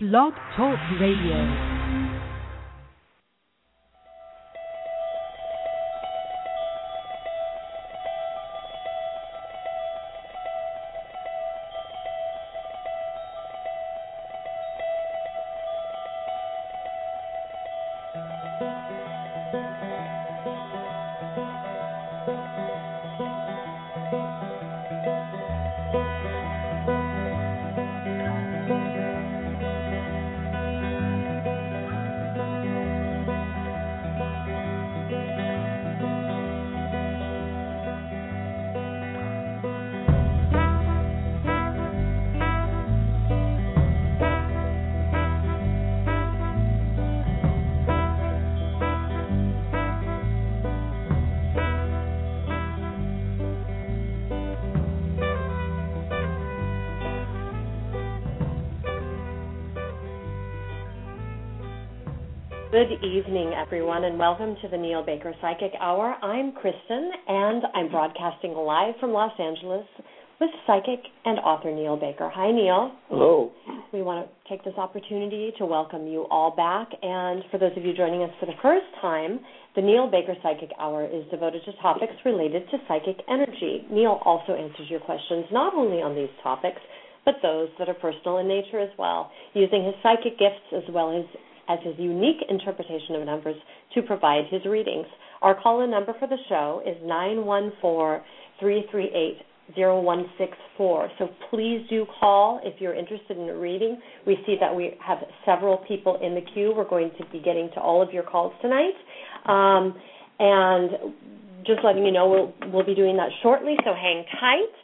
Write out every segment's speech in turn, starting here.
Blog Talk Radio. Good evening, everyone, and welcome to the Neil Baker Psychic Hour. I'm Kristen, and I'm broadcasting live from Los Angeles with psychic and author Neil Baker. Hi, Neil. Hello. We want to take this opportunity to welcome you all back, and for those of you joining us for the first time, the Neil Baker Psychic Hour is devoted to topics related to psychic energy. Neil also answers your questions not only on these topics, but those that are personal in nature as well, using his psychic gifts as well as his unique interpretation of numbers to provide his readings. Our call-in number for the show is 914-338-0164. So please do call if you're interested in a reading. We see that we have several people in the queue. We're going to be getting to all of your calls tonight. And just letting you know, we'll be doing that shortly, so hang tight.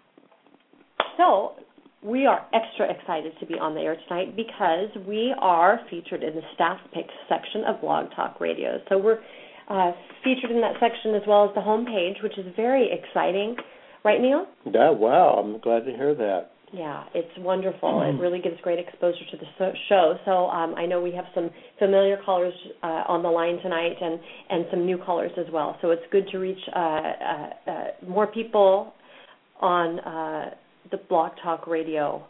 So we are extra excited to be on the air tonight because we are featured in the staff picks section of Blog Talk Radio. So we're featured in that section as well as the homepage, which is very exciting. Right, Neil? Yeah, wow. I'm glad to hear that. Yeah, it's wonderful. It really gives great exposure to the show. So I know we have some familiar callers on the line tonight and some new callers as well. So it's good to reach more people on the Blog Talk Radio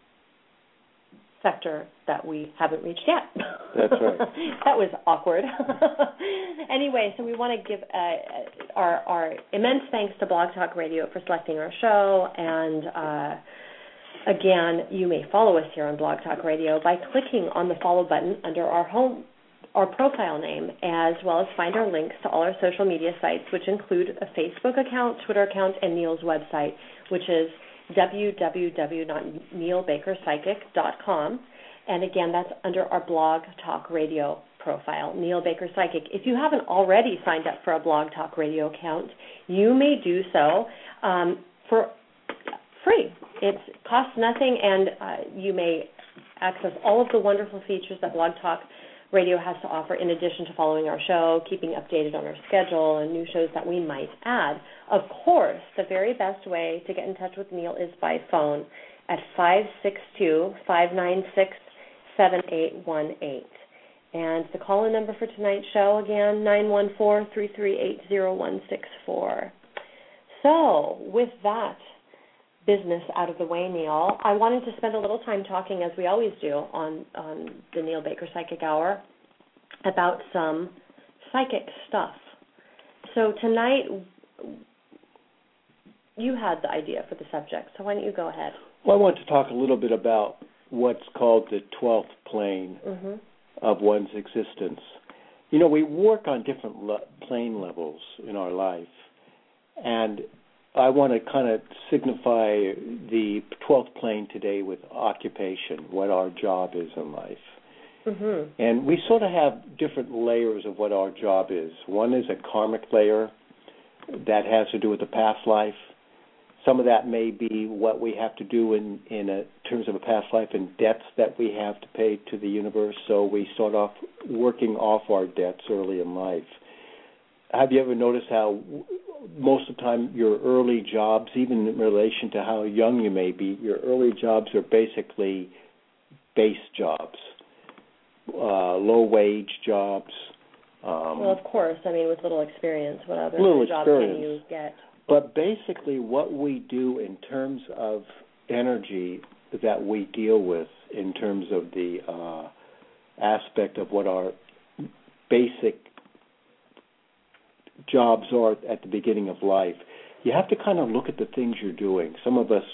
sector that we haven't reached yet. That's right. That was awkward. Anyway, so we want to give our immense thanks to Blog Talk Radio for selecting our show. And again, you may follow us here on Blog Talk Radio by clicking on the follow button under our profile name, as well as find our links to all our social media sites, which include a Facebook account, Twitter account, and Neil's website, which is www.neilbakerpsychic.com. And again, that's under our Blog Talk Radio profile, Neil Baker Psychic. If you haven't already signed up for a Blog Talk Radio account, you may do so for free. It costs nothing, and you may access all of the wonderful features that Blog Talk Radio has to offer, in addition to following our show, keeping updated on our schedule, and new shows that we might add. Of course, the very best way to get in touch with Neil is by phone at 562-596-7818. And the call-in number for tonight's show, again, 914-338-0164. So, with that business out of the way, Neil, I wanted to spend a little time talking, as we always do on the Neil Baker Psychic Hour, about some psychic stuff. So tonight, you had the idea for the subject, so why don't you go ahead? Well, I want to talk a little bit about what's called the 12th plane of one's existence. You know, we work on different plane levels in our life, and I want to kind of signify the 12th plane today with occupation, what our job is in life. And we sort of have different layers of what our job is. One is a karmic layer that has to do with the past life. Some of that may be what we have to do in terms of a past life and debts that we have to pay to the universe. So we start off working off our debts early in life. Have you ever noticed how most of the time your early jobs, even in relation to how young you may be, your early jobs are basically base jobs, low-wage jobs. Well, of course. I mean, with little experience, what other jobs can you get? But basically what we do in terms of energy that we deal with in terms of the aspect of what our basic jobs are at the beginning of life, you have to kind of look at the things you're doing. Some of us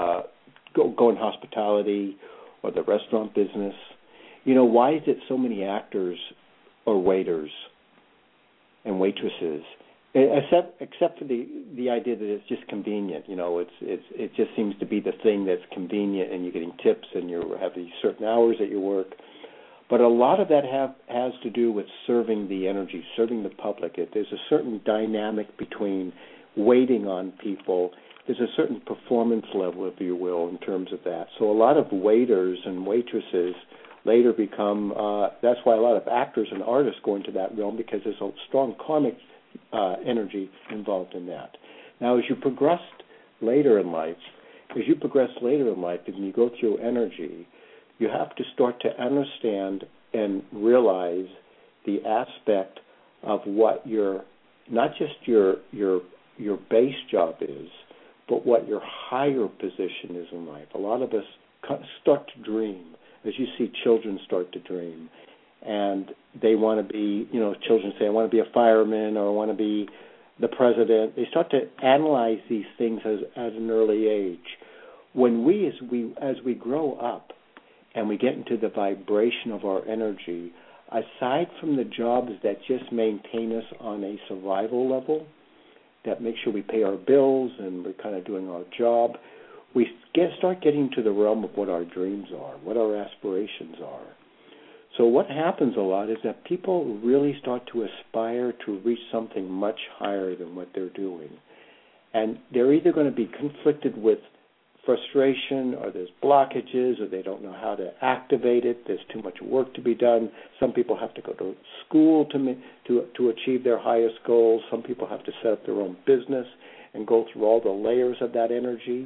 go in hospitality or the restaurant business. You know, why is it so many actors or waiters and waitresses? Except for the idea that it's just convenient. You know, it just seems to be the thing that's convenient, and you're getting tips, and you have these certain hours that you work. But a lot of that has to do with serving the energy, serving the public. There's a certain dynamic between waiting on people. There's a certain performance level, if you will, in terms of that. So a lot of waiters and waitresses later become, that's why a lot of actors and artists go into that realm, because there's a strong karmic energy involved in that. Now, as you progress later in life, and you go through energy, you have to start to understand and realize the aspect of what not just your base job is, but what your higher position is in life. A lot of us start to dream, as you see children start to dream, and they want to be, you know, children say, I want to be a fireman, or I want to be the president. They start to analyze these things as an early age. When as we grow up and we get into the vibration of our energy, aside from the jobs that just maintain us on a survival level, that make sure we pay our bills and we're kind of doing our job, we start getting to the realm of what our dreams are, what our aspirations are. So what happens a lot is that people really start to aspire to reach something much higher than what they're doing. And they're either going to be conflicted with frustration, or there's blockages, or they don't know how to activate it. There's too much work to be done. Some people have to go to school to achieve their highest goals. Some people have to set up their own business and go through all the layers of that energy.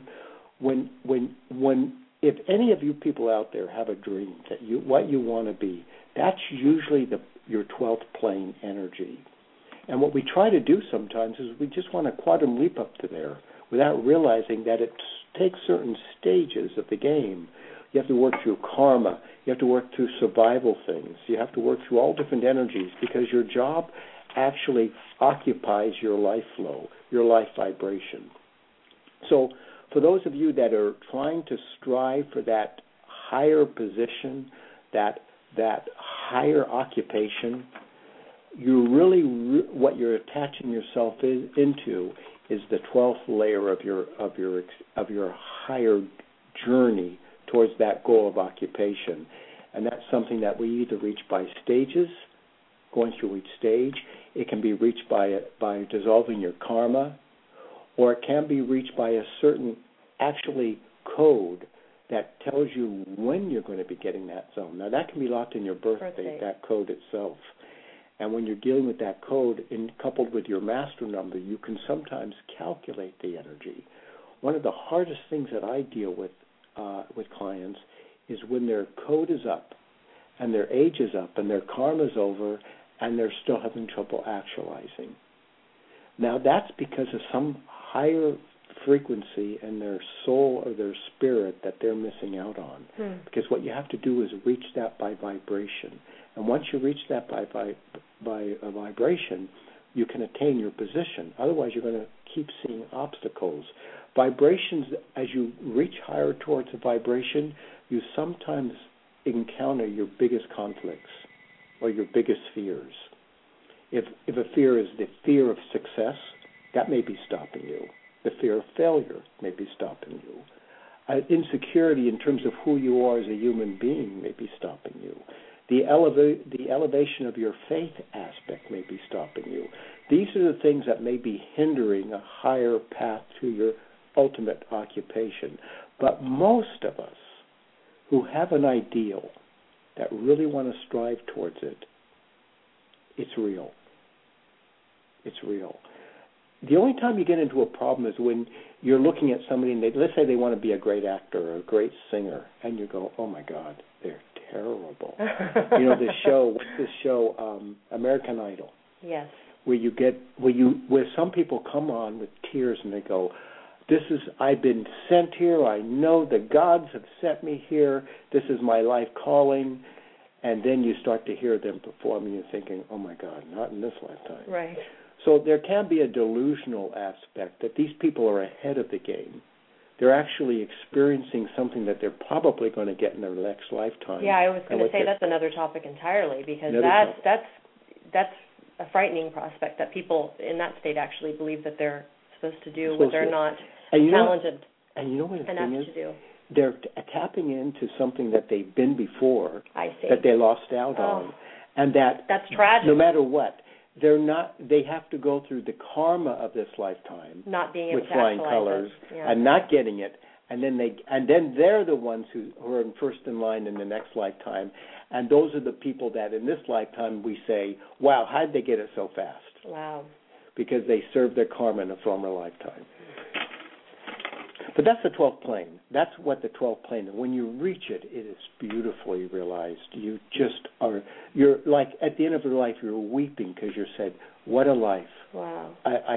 If any of you people out there have a dream that what you want to be, that's usually your 12th plane energy. And what we try to do sometimes is we just want to quantum leap up to there without realizing that it takes certain stages of the game. You have to work through karma. You have to work through survival things. You have to work through all different energies, because your job actually occupies your life flow, your life vibration. So for those of you that are trying to strive for that higher position, that higher occupation, what you're attaching yourself into is the 12th layer of your higher journey towards that goal of occupation. And that's something that we either reach by stages, going through each stage. It can be reached by dissolving your karma, or it can be reached by a certain actually code that tells you when you're going to be getting that zone. Now, that can be locked in your birthday, that code itself. And when you're dealing with that code, coupled with your master number, you can sometimes calculate the energy. One of the hardest things that I deal with clients is when their code is up, and their age is up, and their karma is over, and they're still having trouble actualizing. Now, that's because of some higher frequency in their soul or their spirit that they're missing out on. Because what you have to do is reach that by vibration. And once you reach that by a vibration, you can attain your position. Otherwise, you're going to keep seeing obstacles. Vibrations, as you reach higher towards a vibration, you sometimes encounter your biggest conflicts or your biggest fears. If a fear is the fear of success, that may be stopping you. The fear of failure may be stopping you. Insecurity in terms of who you are as a human being may be stopping you. The elevation of your faith aspect may be stopping you. These are the things that may be hindering a higher path to your ultimate occupation. But most of us who have an ideal that really want to strive towards it, it's real. It's real. The only time you get into a problem is when you're looking at somebody and let's say they want to be a great actor or a great singer, and you go, oh my God, they're terrible. You know, what's this show, American Idol? Yes. Where some people come on with tears and they go, I've been sent here. I know the gods have sent me here. This is my life calling. And then you start to hear them perform, and you're thinking, oh, my God, not in this lifetime. Right. So there can be a delusional aspect that these people are ahead of the game. They're actually experiencing something that they're probably going to get in their next lifetime. Yeah, I was going to say that's another topic entirely, because that's a frightening prospect that people in that state actually believe that they're supposed to do what they're not talented enough to do. They're tapping into something that they've been before, I see. that they lost out on, and that's tragic. No matter what, they're not. They have to go through the karma of this lifetime, not being able with to flying actualize colors, yeah. and not getting it, and then they're the ones who are first in line in the next lifetime, and those are the people that in this lifetime we say, wow, how did they get it so fast? Wow. Because they served their karma in a former lifetime. But that's the 12th plane. That's what the 12th plane is. When you reach it, it is beautifully realized. You just are, you're like, at the end of your life, you're weeping because you said, what a life. Wow.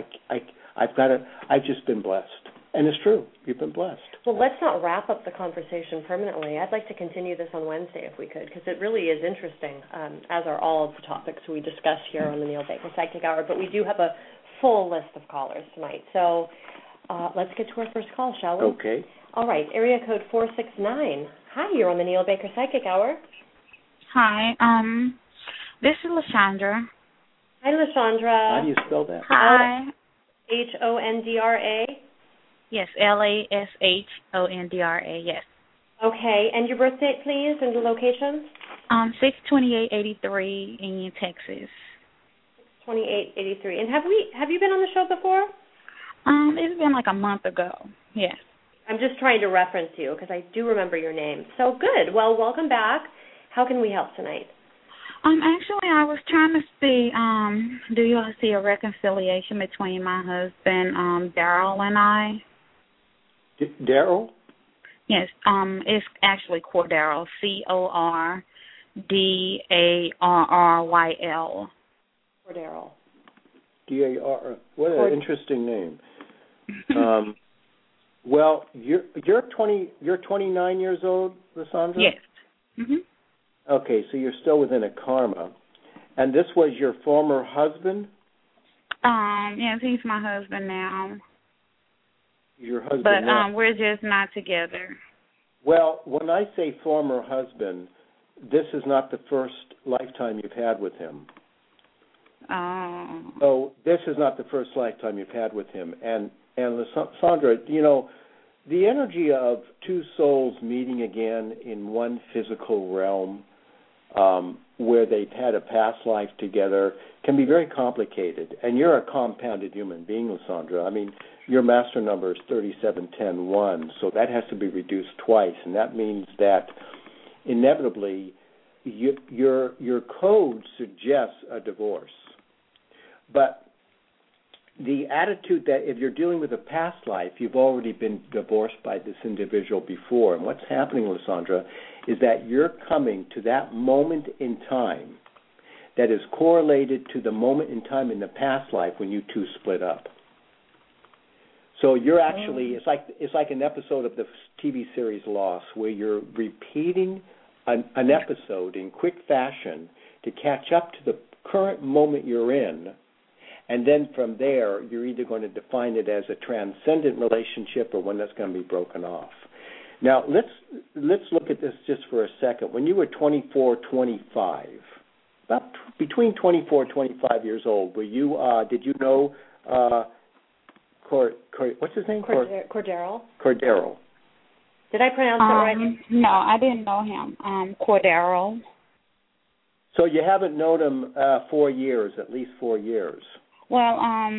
I've just been blessed. And it's true. You've been blessed. Well, let's not wrap up the conversation permanently. I'd like to continue this on Wednesday if we could, because it really is interesting, as are all of the topics we discuss here on the Neil Baker Psychic Hour. But we do have a full list of callers tonight. So let's get to our first call, shall we? Okay. All right, area code 469. Hi, you're on the Neil Baker Psychic Hour. Hi, this is Lashandra. Hi, Lashandra. How do you spell that? Hi. Hondra? Yes, Lashondra, yes. Okay, and your birth date, please, and the location? 6/28/83 in Texas. 6/28/83. And have you been on the show before? It's been like a month ago, yes. I'm just trying to reference you because I do remember your name. So good. Well, welcome back. How can we help tonight? Actually, I was trying to see, do you see a reconciliation between my husband, Darryl, and I? Darryl? Yes, it's actually Cordarryl, Cordarryl. Cordarryl. D-A-R. What an interesting name. Well, you're 29 years old, Lashandra? Yes. Mhm. Okay, so you're still within a karma. And this was your former husband? Yes, he's my husband now. Your husband but now. We're just not together. Well, when I say former husband, this is not the first lifetime you've had with him. Oh. So this is not the first lifetime you've had with him. And Lashandra, you know, the energy of two souls meeting again in one physical realm, where they've had a past life together, can be very complicated. And you're a compounded human being, Lashandra. I mean, your master number is 37101, so that has to be reduced twice, and that means that inevitably your code suggests a divorce. But the attitude that if you're dealing with a past life, you've already been divorced by this individual before. And what's happening, Lashandra, is that you're coming to that moment in time that is correlated to the moment in time in the past life when you two split up. So you're actually, it's like an episode of the TV series Lost, where you're repeating an episode in quick fashion to catch up to the current moment you're in. And then from there, you're either going to define it as a transcendent relationship or one that's going to be broken off. Now, let's look at this just for a second. When you were 24, 25, about between 24 and 25 years old, were you? Did you know? What's his name? Cordarryl. Cordarryl. Did I pronounce it right? No, I didn't know him. Cordarryl. So you haven't known him 4 years, at least 4 years. Well,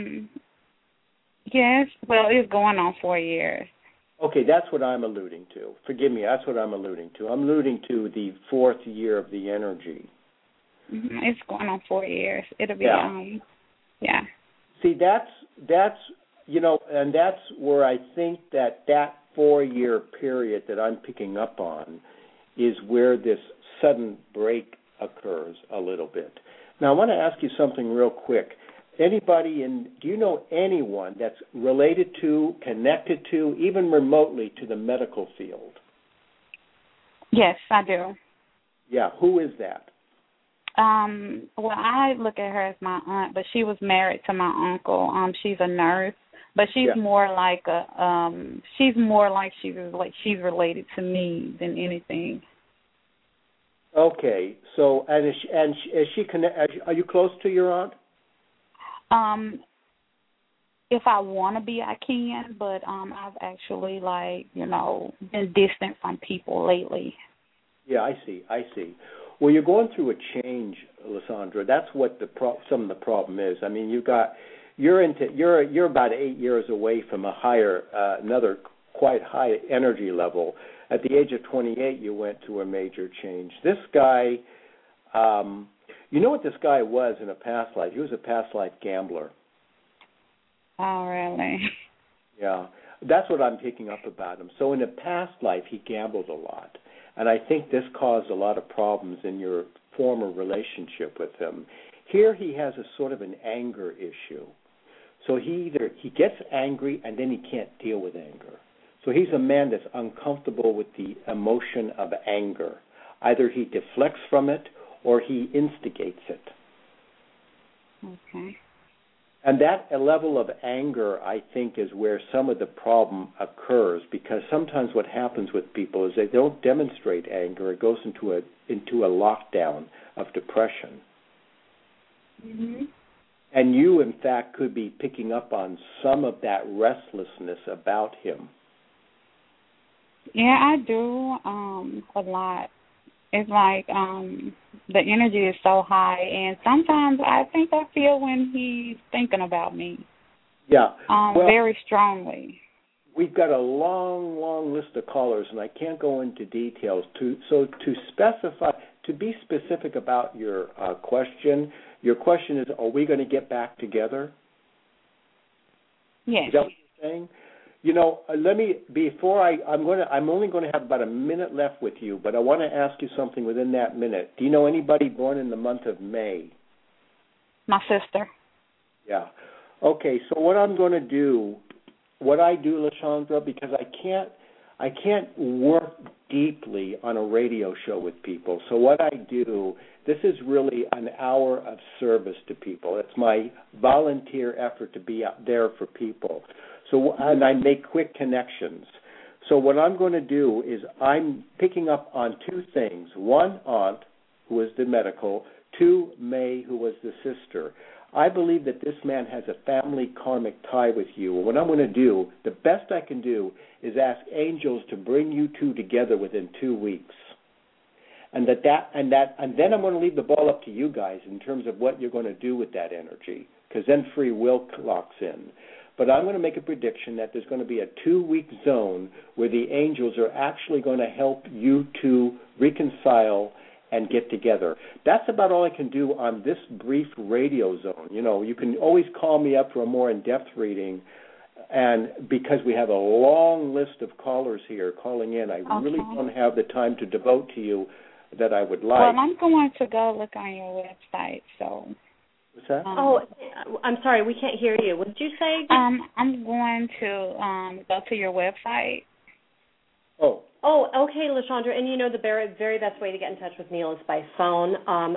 yes. Well, it's going on 4 years. Okay, that's what I'm alluding to. Forgive me, that's what I'm alluding to. I'm alluding to the 4th year of the energy. Mm-hmm. It's going on 4 years. It'll be, yeah. See, that's you know, and that's where I think that 4-year period that I'm picking up on is where this sudden break occurs a little bit. Now, I want to ask you something real quick. do you know anyone that's related to, connected to, even remotely to the medical field? Yes, I do. Yeah, who is that? Well, I look at her as my aunt, but she was married to my uncle. She's a nurse, but she's more like she's she's related to me than anything. Okay, so is she are you close to your aunt? If I want to be, I can, but I've actually been distant from people lately. Yeah, I see. Well, you're going through a change, Lysandra. That's what some of the problem is. I mean, you're about 8 years away from a higher, another quite high energy level. At the age of 28, you went through a major change. This guy, you know what this guy was in a past life? He was a past life gambler. Oh, really? Yeah, that's what I'm picking up about him. So in a past life, he gambled a lot. And I think this caused a lot of problems in your former relationship with him. Here he has a sort of an anger issue. So he gets angry and then he can't deal with anger. So he's a man that's uncomfortable with the emotion of anger. Either he deflects from it or he instigates it. Okay. And that level of anger, I think, is where some of the problem occurs, because sometimes what happens with people is they don't demonstrate anger. It goes into a lockdown of depression. Mm-hmm. And you, in fact, could be picking up on some of that restlessness about him. Yeah, I do a lot. It's like the energy is so high, and sometimes I think I feel when he's thinking about me. Yeah. Very strongly. We've got a long list of callers, and I can't go into details. To be specific about your question is, are we going to get back together? Yes. Is that what you're saying? You know, I'm only going to have about a minute left with you, but I want to ask you something within that minute. Do you know anybody born in the month of May? My sister. Yeah. Okay, so what I do, Lysandra, because I can't work deeply on a radio show with people. So what I do, this is really an hour of service to people. It's my volunteer effort to be out there for people. So, and I make quick connections. So what I'm going to do is I'm picking up on two things. One, aunt, who is the medical. Two, May, who was the sister. I believe that this man has a family karmic tie with you. And what I'm going to do, the best I can do, is ask angels to bring you two together within 2 weeks. And then I'm going to leave the ball up to you guys in terms of what you're going to do with that energy, because then free will locks in. But I'm going to make a prediction that there's going to be a 2-week zone where the angels are actually going to help you to reconcile and get together. That's about all I can do on this brief radio zone. You know, you can always call me up for a more in-depth reading, and because we have a long list of callers here calling in, I really don't have the time to devote to you that I would like. Well, I'm going to go look on your website, so... What's that? I'm sorry, we can't hear you. What did you say? I'm going to go to your website. Oh, okay, Lysandra. And you know the very best way to get in touch with Neil is by phone,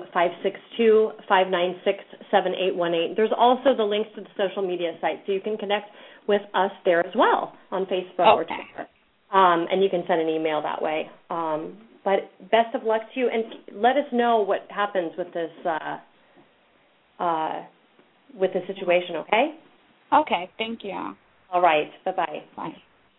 562-596-7818. There's also the links to the social media site, so you can connect with us there as well on Facebook or Twitter. And you can send an email that way. But best of luck to you, and let us know what happens with this situation, okay? Okay, thank you. All right, bye-bye. Bye.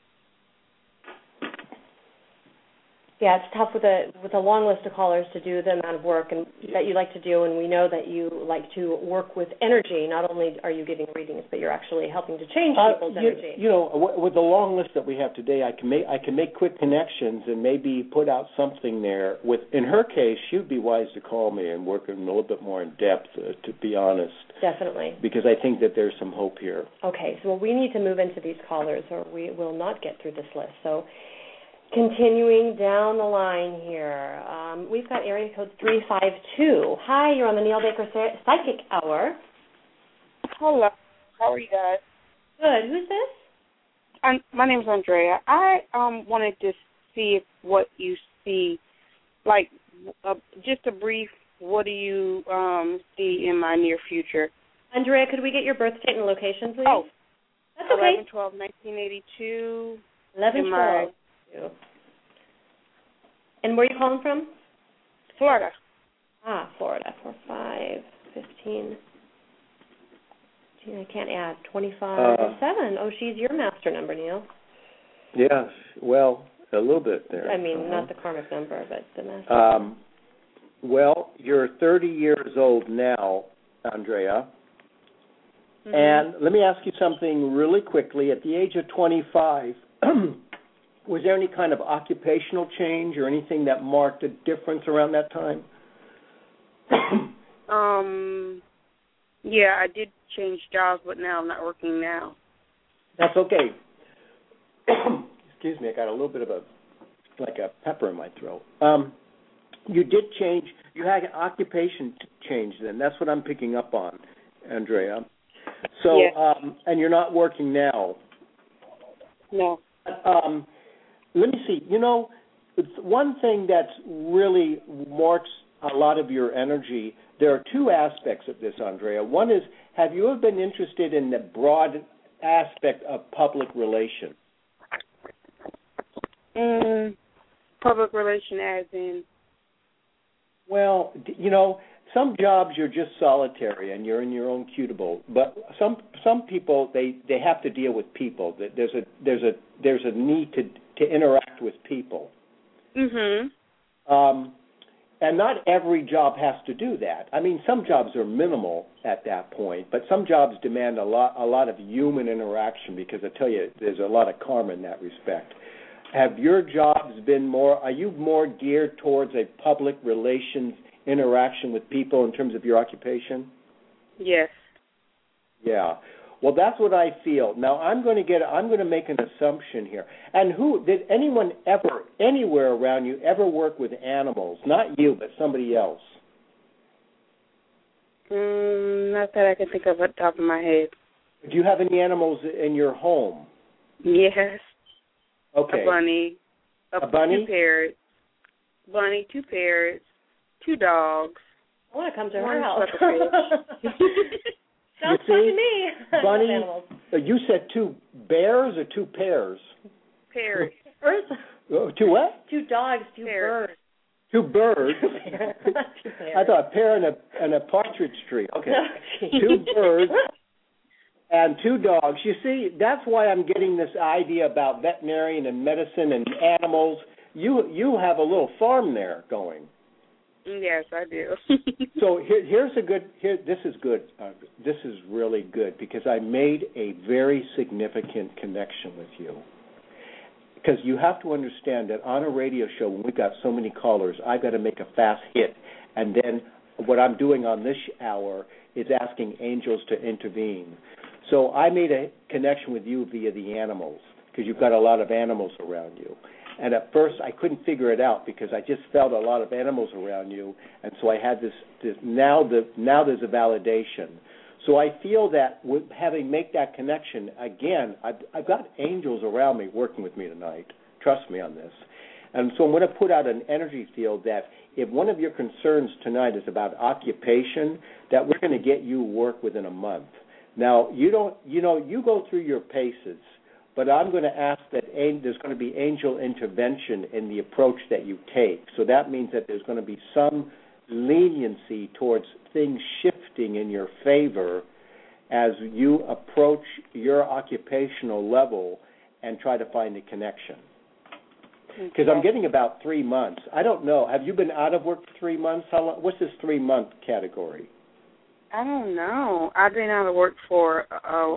Yeah, it's tough with a long list of callers to do the amount of work and that you like to do, and we know that you like to work with energy. Not only are you giving readings, but you're actually helping to change people's energy. You know, with the long list that we have today, I can make quick connections and maybe put out something there. In her case, she would be wise to call me and work in a little bit more in depth, to be honest. Definitely. Because I think that there's some hope here. Okay, so we need to move into these callers, or we will not get through this list. So. Continuing down the line here, we've got area code 352. Hi, you're on the Neil Baker Psychic Hour. Hello. How are you guys? Good. Who's this? My name is Andrea. I wanted to see what you see, like just a brief, what do you see in my near future? Andrea, could we get your birth date and location, please? Oh, that's okay. 11/12/1982. 11/12. And where are you calling from? Florida. Florida. 4515. I can't add 25/7. Oh, she's your master number, Neil. Yes. Well, a little bit there. I mean, not the karmic number, but the master. Well, you're 30 years old now, Andrea. Mm-hmm. And let me ask you something really quickly. At the age of 25, was there any kind of occupational change or anything that marked a difference around that time? Yeah, I did change jobs, but now I'm not working now. That's okay. Excuse me, I got a little bit of a pepper in my throat. You did change. You had an occupation change then. That's what I'm picking up on, Andrea. So, yes. And you're not working now. No. Let me see. You know, it's one thing that's really marks a lot of your energy. There are two aspects of this, Andrea. One is, have you ever been interested in the broad aspect of public relations? Public relation as in? Well, you know, some jobs you're just solitary and you're in your own cubicle, but some people they have to deal with people. There's a need to interact with people. Mhm. And not every job has to do that. I mean, some jobs are minimal at that point, but some jobs demand a lot of human interaction because I tell you, there's a lot of karma in that respect. Have your jobs been are you more geared towards a public relations interaction with people in terms of your occupation? Yes. Yeah. Well, that's what I feel. Now, I'm going to make an assumption here. And did anyone ever, anywhere around you, ever work with animals? Not you, but somebody else. Not that I can think of at the top of my head. Do you have any animals in your home? Yes. Okay. A bunny. A bunny? 2 parrots. Bunny, 2 parrots, 2 dogs. I want to come to her house. Sounds fun to me. Bunny, you said 2 bears or 2 pairs? Parrots. Oh, 2 what? 2 dogs, 2 birds. 2 birds? I thought a pear and a partridge tree. Okay. 2 birds and 2 dogs. You see, that's why I'm getting this idea about veterinarian and medicine and animals. You have a little farm there going. Yes, I do. So this is good. This is really good because I made a very significant connection with you. Because you have to understand that on a radio show, when we've got so many callers, I've got to make a fast hit. And then what I'm doing on this hour is asking angels to intervene. So I made a connection with you via the animals because you've got a lot of animals around you. And at first, I couldn't figure it out because I just felt a lot of animals around you, and so I had this. Now there's a validation. So I feel that with make that connection again, I've got angels around me working with me tonight. Trust me on this. And so I'm going to put out an energy field that if one of your concerns tonight is about occupation, that we're going to get you work within a month. Now you go through your paces. But I'm going to ask that there's going to be angel intervention in the approach that you take. So that means that there's going to be some leniency towards things shifting in your favor as you approach your occupational level and try to find a connection. Because I'm getting about 3 months. I don't know. Have you been out of work for 3 months? How long? What's this 3-month category? I don't know. I've been out of work for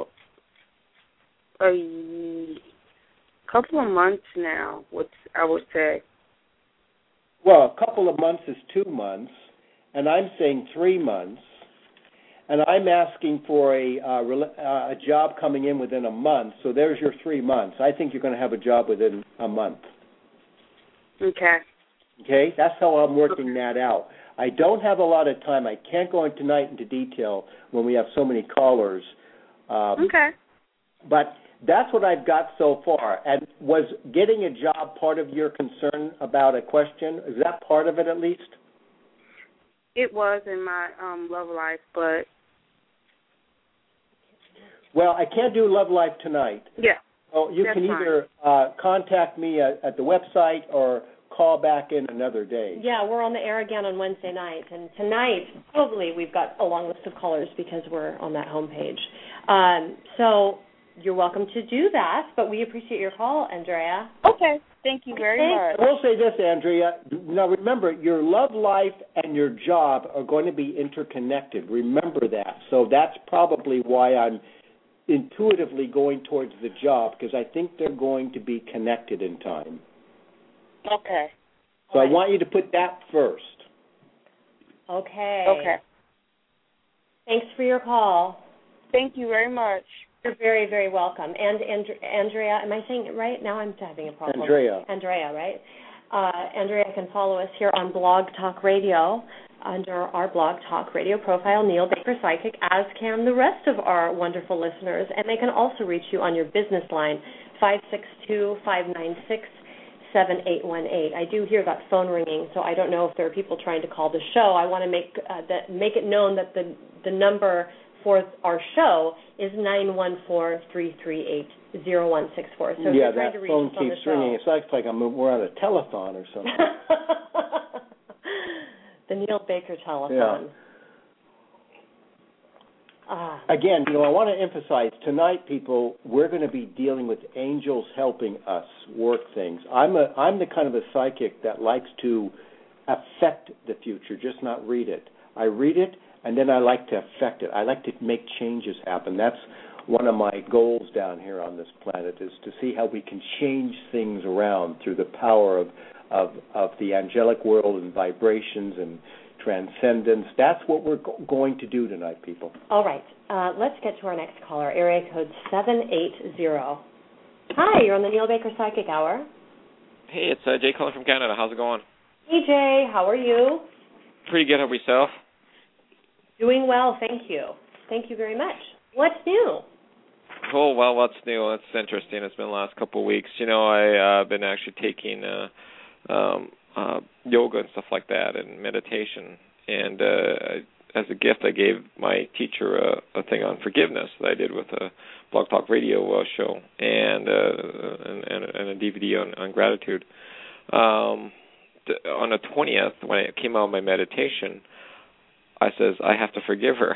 a couple of months now, I would say. Well, a couple of months is 2 months, and I'm saying 3 months, and I'm asking for a job coming in within a month, so there's your 3 months. I think you're going to have a job within a month. Okay. Okay? That's how I'm working that out. I don't have a lot of time. I can't go tonight into detail when we have so many callers. Okay. But that's what I've got so far. And was getting a job part of your concern about a question? Is that part of it at least? It was in my love life, but... Well, I can't do love life tonight. Yeah. So you can either contact me at the website or call back in another day. Yeah, we're on the air again on Wednesday night. And tonight, probably we've got a long list of callers because we're on that homepage. So you're welcome to do that, but we appreciate your call, Andrea. Okay. Thank you very much. I will say this, Andrea. Now, remember, your love life and your job are going to be interconnected. Remember that. So that's probably why I'm intuitively going towards the job, because I think they're going to be connected in time. Okay. So I want you to put that first. Okay. Okay. Thanks for your call. Thank you very much. You're very, very welcome. And Andrea, am I saying it right? Now I'm having a problem. Andrea, right? Andrea can follow us here on Blog Talk Radio under our Blog Talk Radio profile, Neil Baker Psychic, as can the rest of our wonderful listeners. And they can also reach you on your business line, 562-596-7818. I do hear that phone ringing, so I don't know if there are people trying to call the show. I want to make it known that the number for our show is 914-338-0164. So yeah, that phone keeps ringing. It's like we're on a telethon or something. The Neil Baker telephone. Yeah. Again, I want to emphasize tonight, people, we're going to be dealing with angels helping us work things. I'm the kind of a psychic that likes to affect the future, just not read it. I read it, and then I like to affect it. I like to make changes happen. That's one of my goals down here on this planet, is to see how we can change things around through the power of the angelic world and vibrations and transcendence. That's what we're going to do tonight, people. All right. Let's get to our next caller, area code 780. Hi, you're on the Neil Baker Psychic Hour. Hey, it's Jay calling from Canada. How's it going? Hey, Jay. How are you? Pretty good. How about yourself? Doing well, thank you. Thank you very much. What's new? Cool. Well, what's new? That's interesting. It's been the last couple of weeks. I've been actually taking yoga and stuff like that and meditation. And as a gift, I gave my teacher a thing on forgiveness that I did with a Blog Talk Radio show and a DVD on gratitude. On the 20th, when I came out of my meditation, I says, I have to forgive her.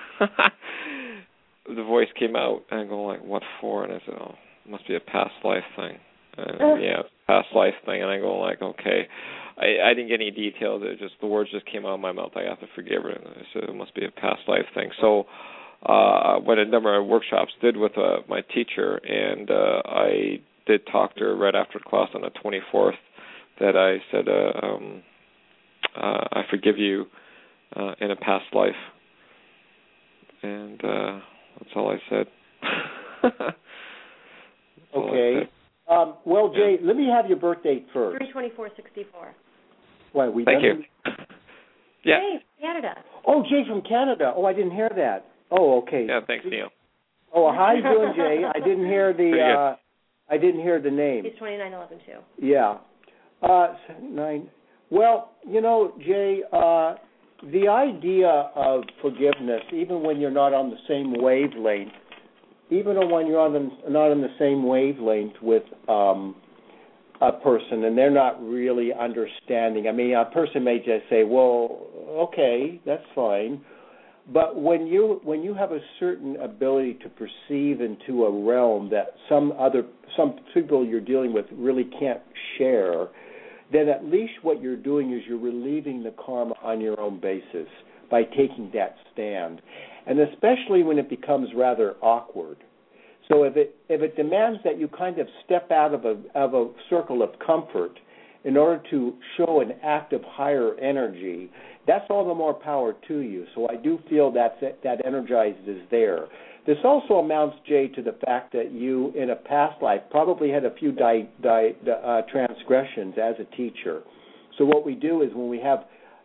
The voice came out, and I go like, what for? And I said, oh, it must be a past life thing. And yeah, past life thing. And I go like, okay. I didn't get any details. The words just came out of my mouth. I have to forgive her. And I said, it must be a past life thing. So what a number of workshops did with my teacher, and I did talk to her right after class on the 24th, that I said, I forgive you in a past life. And that's all I said. Okay. Well, Jay, let me have your birth date first. 3/24/64. Why, we Thank you. Yeah. Jay, Canada. Oh, Jay from Canada. Oh, I didn't hear that. Oh, okay. Yeah, thanks, Neil. Oh, how you doing, Jay? I didn't hear the name. He's 2911 too. Yeah. 9. Well, Jay, the idea of forgiveness, even when you're not on the same wavelength, even when you're not on the same wavelength with a person and they're not really understanding. I mean, a person may just say, well, okay, that's fine. But when you have a certain ability to perceive into a realm that some people you're dealing with really can't share, then at least what you're doing is you're relieving the karma on your own basis by taking that stand, and especially when it becomes rather awkward. So if it demands that you kind of step out of a circle of comfort in order to show an act of higher energy, that's all the more power to you. So I do feel that energized is there. This also amounts, Jay, to the fact that you, in a past life, probably had a few transgressions as a teacher. So what we do is when we have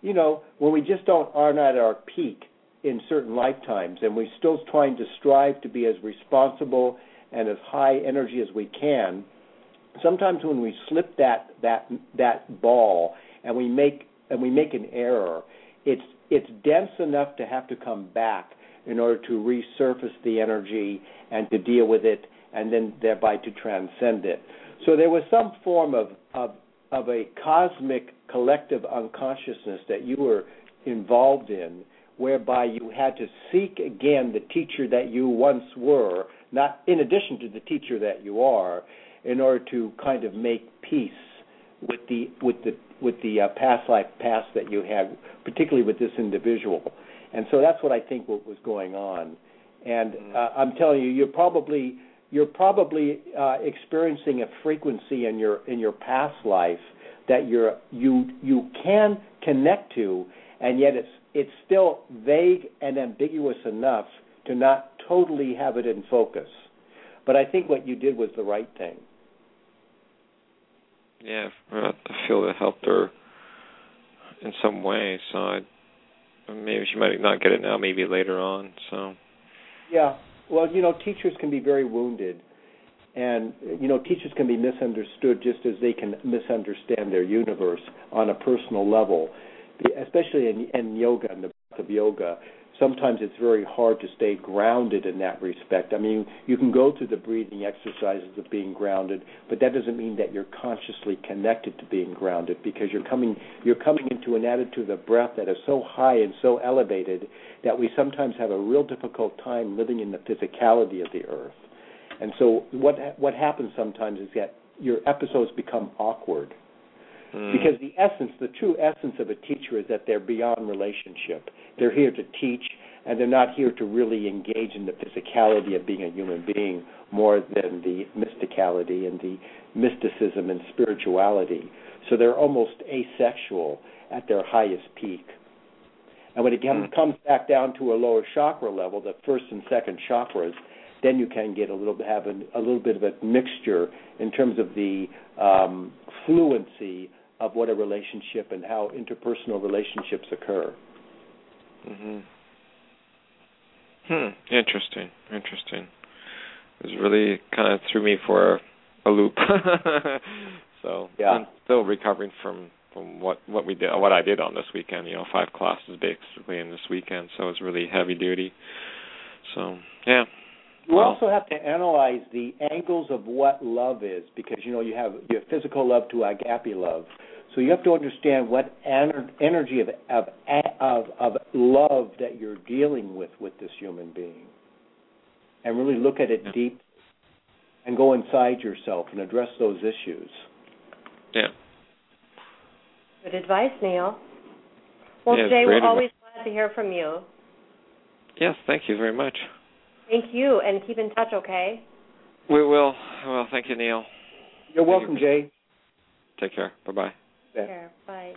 when we just aren't at our peak in certain lifetimes, and we're still trying to strive to be as responsible and as high energy as we can, sometimes when we slip that ball and we make an error, it's dense enough to have to come back in order to resurface the energy and to deal with it, and then thereby to transcend it. So there was some form of a cosmic collective unconsciousness that you were involved in, whereby you had to seek again the teacher that you once were, not in addition to the teacher that you are, in order to kind of make peace with the past life past that you had, particularly with this individual. And so that's what I think what was going on. And I'm telling you, you're probably experiencing a frequency in your past life that you can connect to, and yet it's still vague and ambiguous enough to not totally have it in focus. But I think what you did was the right thing. Yeah, I feel it helped her in some way. So maybe she might not get it now, maybe later on. So. Yeah. Well, teachers can be very wounded, and teachers can be misunderstood just as they can misunderstand their universe on a personal level, especially in yoga and the breath of yoga. Sometimes it's very hard to stay grounded in that respect. I mean, you can go through the breathing exercises of being grounded, but that doesn't mean that you're consciously connected to being grounded, because you're coming into an attitude of breath that is so high and so elevated that we sometimes have a real difficult time living in the physicality of the earth. And so what happens sometimes is that your episodes become awkward. Because the true essence of a teacher is that they're beyond relationship. They're here to teach, and they're not here to really engage in the physicality of being a human being more than the mysticality and the mysticism and spirituality. So they're almost asexual at their highest peak. And when it comes back down to a lower chakra level, the first and second chakras, then you can get a little bit of a mixture in terms of the fluency of what a relationship and how interpersonal relationships occur. Interesting. It was really kind of threw me for a loop. So yeah. I'm still recovering from what I did on this weekend. 5 classes basically in this weekend, so it's really heavy duty. So yeah. You also have to analyze the angles of what love is, because you have physical love to agape love. So you have to understand what energy of love that you're dealing with this human being, and really look at it deep, and go inside yourself and address those issues. Yeah. Good advice, Neil. Well, Jay, we're always glad to hear from you. Yes, thank you very much. Thank you, and keep in touch, okay? We will. Well, thank you, Neil. You're welcome, Jay. Take care. Bye-bye. Take care. Bye.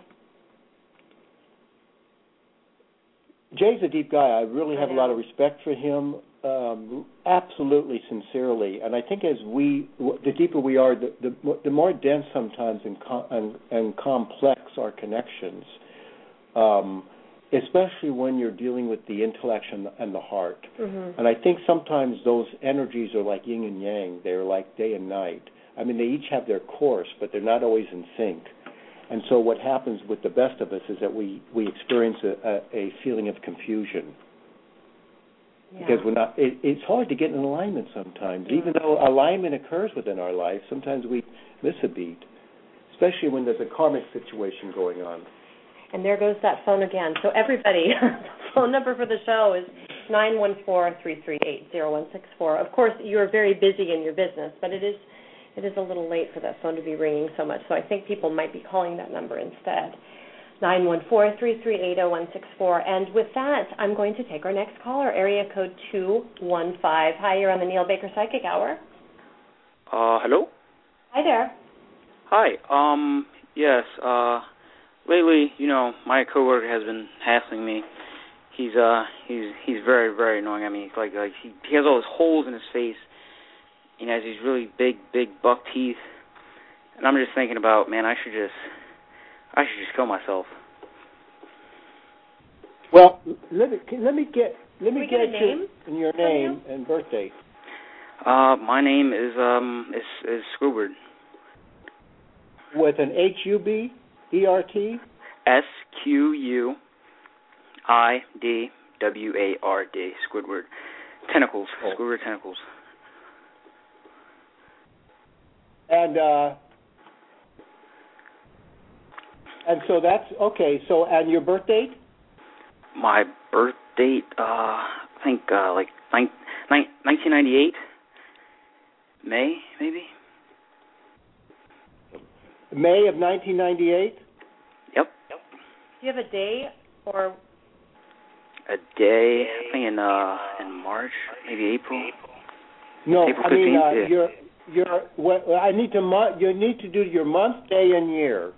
Jay's a deep guy. I really have a lot of respect for him, absolutely, sincerely. And I think the deeper we are, the more dense sometimes and complex our connections, especially when you're dealing with the intellect and the heart. And I think sometimes those energies are like yin and yang. They're like day and night. I mean, they each have their course, but they're not always in sync. And so what happens with the best of us is that we experience a feeling of confusion. Yeah. Because we're not. It's hard to get in alignment sometimes. Yeah. Even though alignment occurs within our life, sometimes we miss a beat, especially when there's a karmic situation going on. And there goes that phone again. So everybody, the phone number for the show is 914-338-0164. Of course, you're very busy in your business, but it is a little late for that phone to be ringing so much. So I think people might be calling that number instead. 914-338-0164. And with that, I'm going to take our next caller, area code 215. Hi, you're on the Neil Baker Psychic Hour. Hello? Hi there. Hi. Yes. Lately, my coworker has been hassling me. He's very, very annoying. I mean, like he has all those holes in his face. He has these really big buck teeth. And I'm just thinking about, man, I should just kill myself. Well, let me get your name and birth date. My name is Squidward. With an H-U-B-E-R-T? S-Q-U-I-D-W-A-R-D, Squidward. Tentacles, Squidward tentacles. And so that's, okay, so, and your birth date? My birth date, I think, 1998? May, maybe? May of 1998? Yep. Do you have a day or? A day, I think in March, maybe April. No, April 15th, I mean, you need to do your month, day, and year.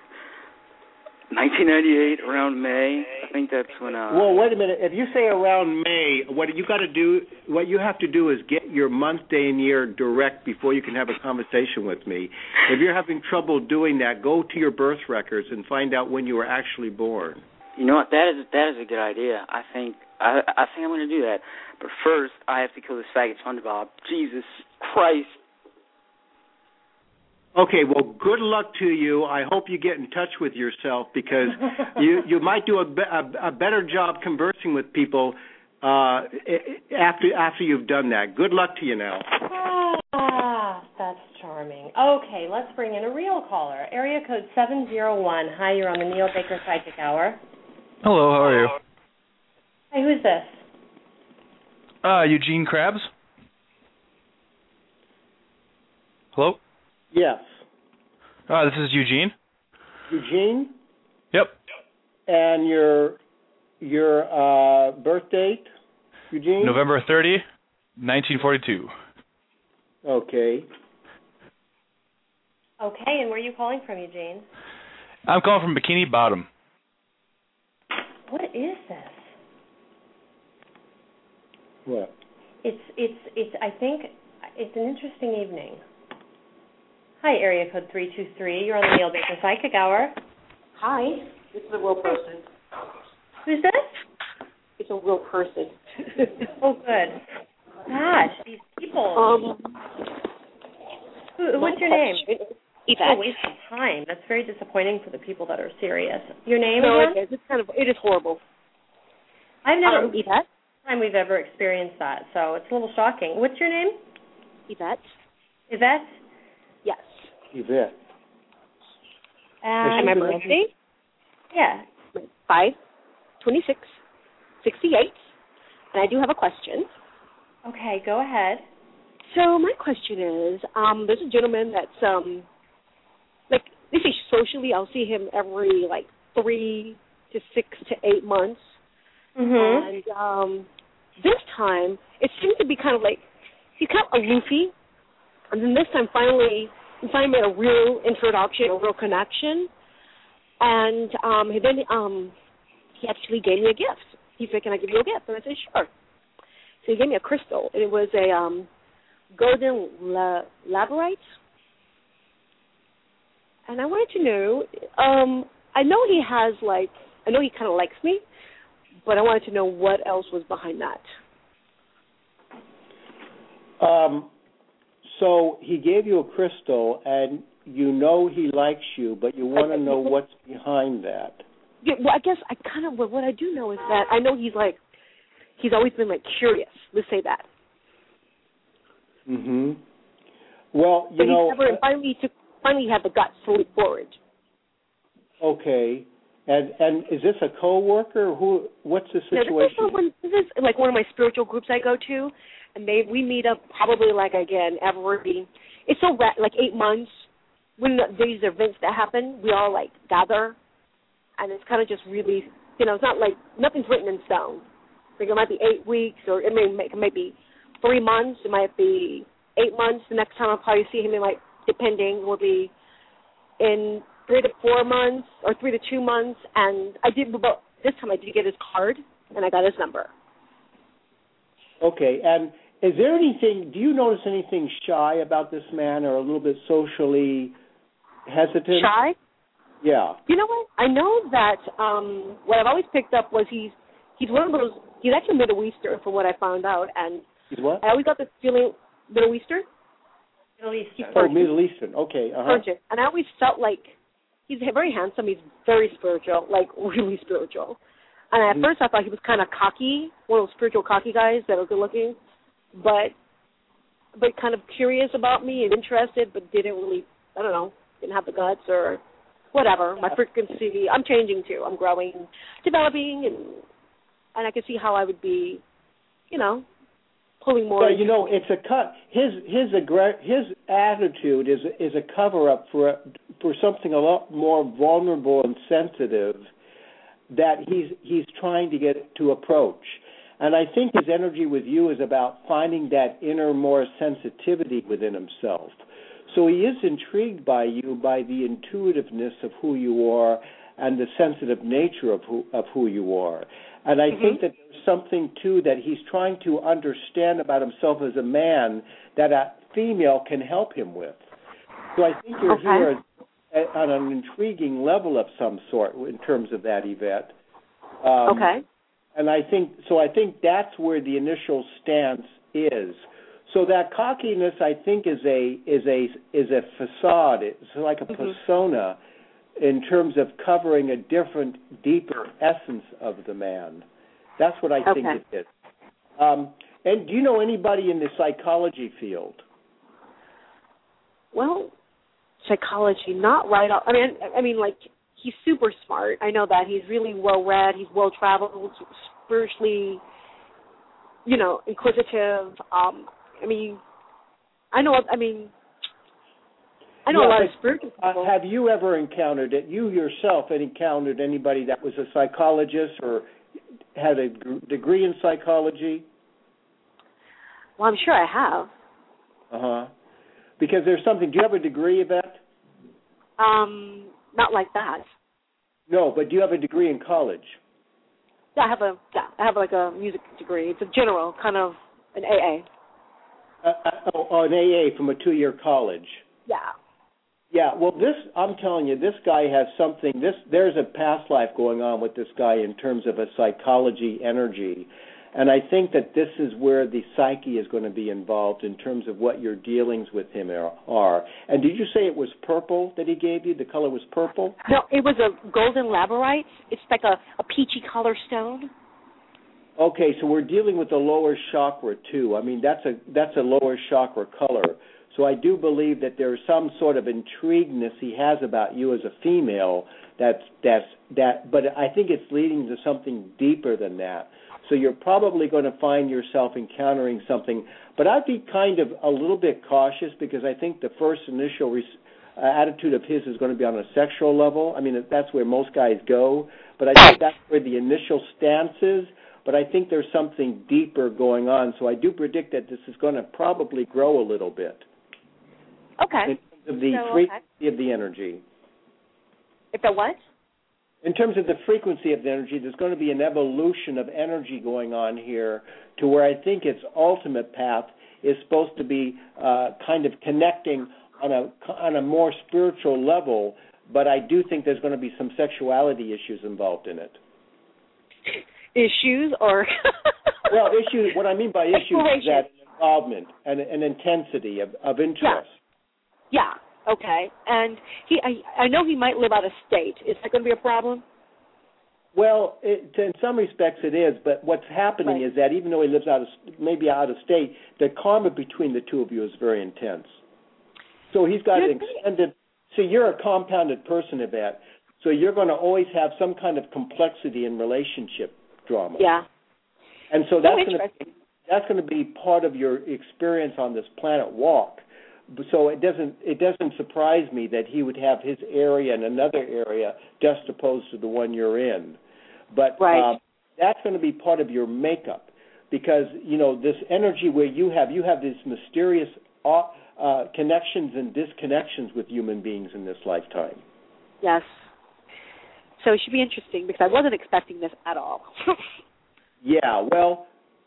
1998, around May. I think that's when. Well, wait a minute. If you say around May, what you have to do is get your month, day, and year direct before you can have a conversation with me. If you're having trouble doing that, go to your birth records and find out when you were actually born. You know what? That is a good idea. I think I'm going to do that. But first, I have to kill this faggot SpongeBob. Jesus Christ. Okay, well, good luck to you. I hope you get in touch with yourself because you might do a better job conversing with people after you've done that. Good luck to you now. That's charming. Okay, let's bring in a real caller. Area code 701. Hi, you're on the Neil Baker Psychic Hour. Hello, how are you? Hi, who's this? Eugene Krabs. Hello? Yes. This is Eugene. Eugene? Yep. And your birth date, Eugene? November 30, 1942. Okay. Okay, and where are you calling from, Eugene? I'm calling from Bikini Bottom. What is this? What? It's I think it's an interesting evening. Hi, area code 323. You're on the Neil Baker Psychic Hour. Hi, this is a real person. Who's this? It's a real person. Oh, good. Gosh, these people. What's your name? Yvette. A waste of time. That's very disappointing for the people that are serious. Your name No, again? it is. It is horrible. I've never. Yvette. Time we've ever experienced that, so it's a little shocking. What's your name? Yvette. Yvette? Yes. Yvette. And my birthday? Yeah. 5/26/68. And I do have a question. Okay, go ahead. So my question is, there's a gentleman that's like they say socially, I'll see him every 3 to 6 to 8 months. Mhm. And this time it seems to be kind of like he's kind of aloofy, and then this time finally made a real introduction, a real connection, and then he actually gave me a gift. He said, "Can I give you a gift?" And I said, "Sure." So he gave me a crystal. It was a golden labradorite. And I wanted to know, I know he has I know he kind of likes me, but I wanted to know what else was behind that. So he gave you a crystal, and you know he likes you, but you want to know what's behind that. Yeah, well, I guess what I do know is that I know he's always been curious. Let's say that. Mhm. Well, but finally had the guts to leap forward. Okay. And is this a coworker? What's the situation? This is one of my spiritual groups I go to, and we meet up probably again every. It's so 8 months when these events that happen, we all gather, and it's kind of just really it's not nothing's written in stone. It might be 8 weeks, or it may be 3 months. It might be 8 months. The next time I'll probably see him, depending, will be in 3 to 4 months or 3 to 2 months. And this time I did get his card, and I got his number. Okay. And is there anything? Do you notice anything shy about this man, or a little bit socially hesitant? Shy? Yeah. You know what? I know that what I've always picked up was he's one of those. He's actually Middle Eastern, from what I found out, and He's what? I always got this feeling Middle Eastern. Middle Eastern. Oh, Middle Eastern. Okay. Persian. And I always felt like he's very handsome. He's very spiritual, like really spiritual. And at first I thought he was kind of cocky, one of those spiritual cocky guys that are good looking, but kind of curious about me and interested, but didn't really, I don't know, didn't have the guts or whatever. My frequency, I'm changing too. I'm growing, developing, and I can see how I would be, pulling more. Well, it's a cut. His attitude is a cover up for something a lot more vulnerable and sensitive that he's trying to get to approach. And I think his energy with you is about finding that inner more sensitivity within himself. So he is intrigued by you, by the intuitiveness of who you are and the sensitive nature of who you are. And I think that there's something, too, that he's trying to understand about himself as a man that a female can help him with. So I think you're here on an intriguing level of some sort in terms of that, Yvette. And I think that's where the initial stance is. So that cockiness, I think, is a facade. It's like a persona in terms of covering a different, deeper essence of the man. That's what I think it is. And do you know anybody in the psychology field? Well, psychology, not right off. I mean, like, he's super smart. I know that. He's really well-read. He's well-traveled, spiritually, inquisitive. I know a lot of spiritual people. Have you ever encountered it? You yourself encountered anybody that was a psychologist or had a degree in psychology? Well, I'm sure I have. Because there's something. Do you have a degree, Yvette? Not like that. No, but do you have a degree in college? Yeah, I have like a music degree. It's a general kind of an AA. An AA from a 2-year college. Yeah. Yeah, well, I'm telling you, this guy has something. There's a past life going on with this guy in terms of a psychology energy. And I think that this is where the psyche is going to be involved in terms of what your dealings with him are. And did you say it was purple that he gave you? The color was purple? No, it was a golden labradorite. It's like a peachy color stone. Okay, so we're dealing with the lower chakra too. I mean, that's a lower chakra color. So I do believe that there's some sort of intrigueness he has about you as a female. But I think it's leading to something deeper than that. So you're probably going to find yourself encountering something. But I'd be kind of a little bit cautious because I think the first initial attitude of his is going to be on a sexual level. I mean, that's where most guys go. But I think that's where the initial stance is. But I think there's something deeper going on. So I do predict that this is going to probably grow a little bit. Okay. In terms of the frequency of the energy. If the what? In terms of the frequency of the energy, there's going to be an evolution of energy going on here to where I think its ultimate path is supposed to be kind of connecting on a more spiritual level, but I do think there's going to be some sexuality issues involved in it. Issues or? Well, issues. What I mean by issues is that involvement and an intensity of interest. Yeah. Okay. And I know he might live out of state. Is that going to be a problem? Well, in some respects it is, but what's happening is that even though he lives maybe out of state, the karma between the two of you is very intense. So he's got an extended. So you're a compounded person, Yvette. So you're going to always have some kind of complexity in relationship drama. Yeah. And so that's going to be part of your experience on this planet walk. So it doesn't surprise me that he would have his area and another area just opposed to the one you're in. But that's going to be part of your makeup because, this energy where you have these mysterious connections and disconnections with human beings in this lifetime. Yes. So it should be interesting because I wasn't expecting this at all. Yeah, well,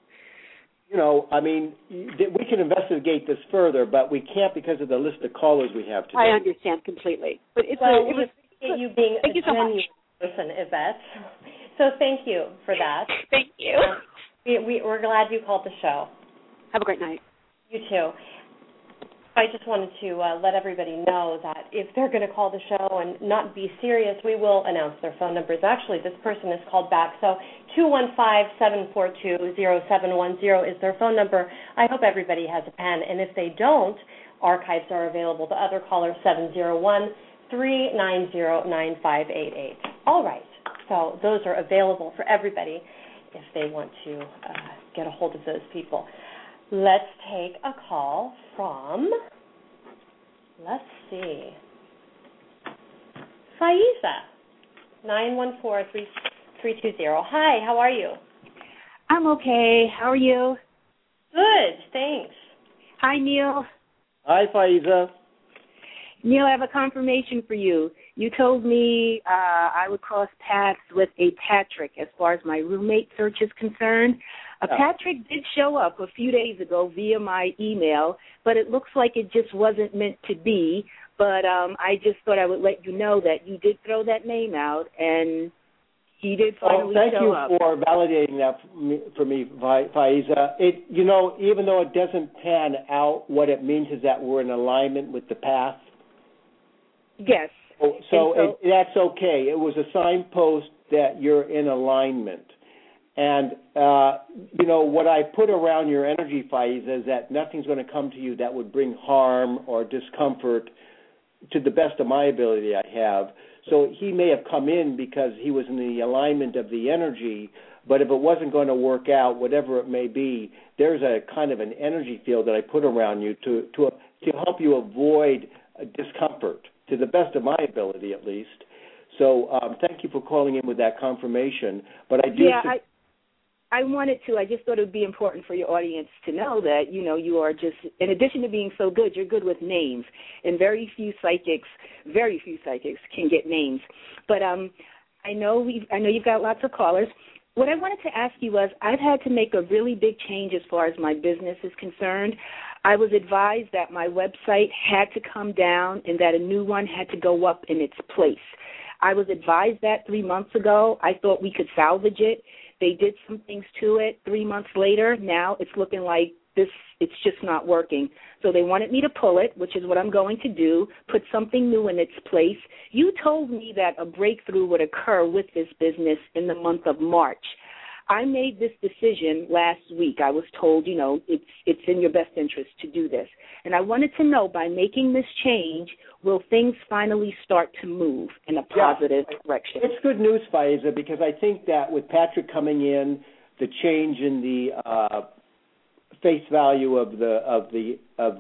we can investigate this further, but we can't because of the list of callers we have today. I understand completely. But You being thank you so much. Person, Yvette. So thank you for that. Thank you. We're glad you called the show. Have a great night. You too. I just wanted to let everybody know that if they're going to call the show and not be serious, we will announce their phone numbers. Actually, this person has called back. So 215-742-0710 is their phone number. I hope everybody has a pen. And if they don't, archives are available. The other caller, 701-390-9588. All right. So those are available for everybody if they want to get a hold of those people. Let's take a call from, let's see, Faiza, 914-320. Hi, how are you? I'm okay. How are you? Good, thanks. Hi, Neil. Hi, Faiza. Neil, I have a confirmation for you. You told me I would cross paths with a Patrick as far as my roommate search is concerned. Patrick did show up a few days ago via my email, but it looks like it just wasn't meant to be. But I just thought I would let you know that you did throw that name out, and he did finally show up. Thank you for validating that for me, Faiza. Even though it doesn't pan out, what it means is that we're in alignment with the path. Yes. So that's okay. It was a signpost that you're in alignment. And, what I put around your energy, Faiza, is that nothing's going to come to you that would bring harm or discomfort to the best of my ability I have. So he may have come in because he was in the alignment of the energy, but if it wasn't going to work out, whatever it may be, there's a kind of an energy field that I put around you to help you avoid discomfort, to the best of my ability at least. So thank you for calling in with that confirmation. But I do. I wanted to. I just thought it would be important for your audience to know that, you are just, in addition to being so good, you're good with names. And very few psychics can get names. But I know you've got lots of callers. What I wanted to ask you was, I've had to make a really big change as far as my business is concerned. I was advised that my website had to come down and that a new one had to go up in its place. I was advised that 3 months ago. I thought we could salvage it. They did some things to it. 3 months later, now it's looking like it's just not working. So they wanted me to pull it, which is what I'm going to do, put something new in its place. You told me that a breakthrough would occur with this business in the month of March. I made this decision last week. I was told, it's in your best interest to do this. And I wanted to know, by making this change, will things finally start to move in a positive direction? It's good news, Faiza, because I think that with Patrick coming in, the change in the face value of the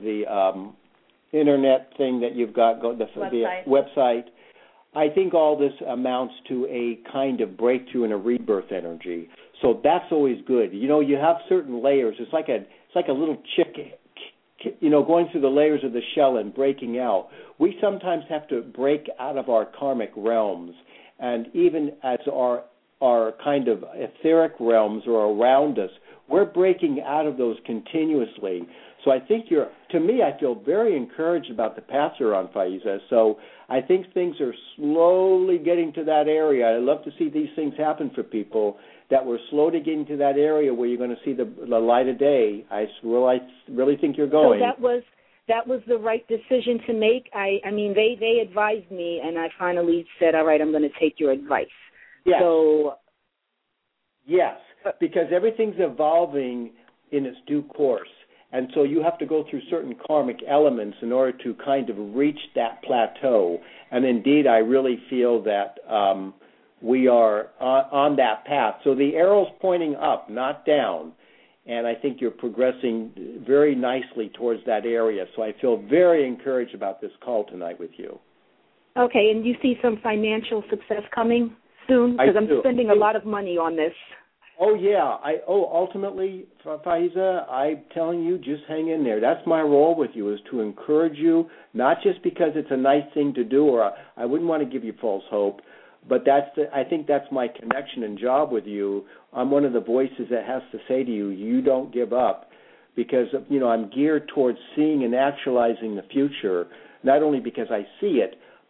internet thing that you've got, the website, I think all this amounts to a kind of breakthrough and a rebirth energy. So that's always good. You have certain layers. It's like a little chick, going through the layers of the shell and breaking out. We sometimes have to break out of our karmic realms, and even as our kind of etheric realms are around us, we're breaking out of those continuously. So I think I feel very encouraged about the path you're on, Faiza. So I think things are slowly getting to that area. I love to see these things happen for people, that we're slow to getting to that area where you're going to see the light of day. I really think you're going. So that was the right decision to make. I mean, they advised me, and I finally said, all right, I'm going to take your advice. Yes. So, yes, because everything's evolving in its due course. And so you have to go through certain karmic elements in order to kind of reach that plateau. And indeed, I really feel that we are on that path. So the arrow's pointing up, not down. And I think you're progressing very nicely towards that area. So I feel very encouraged about this call tonight with you. Okay, and you see some financial success coming soon? Because I'm spending a lot of money on this. Oh, yeah. Ultimately, Faiza, I'm telling you, just hang in there. That's my role with you, is to encourage you, not just because it's a nice thing to do, or I wouldn't want to give you false hope, but I think that's my connection and job with you. I'm one of the voices that has to say to you, you don't give up, because, I'm geared towards seeing and actualizing the future, not only because I see it,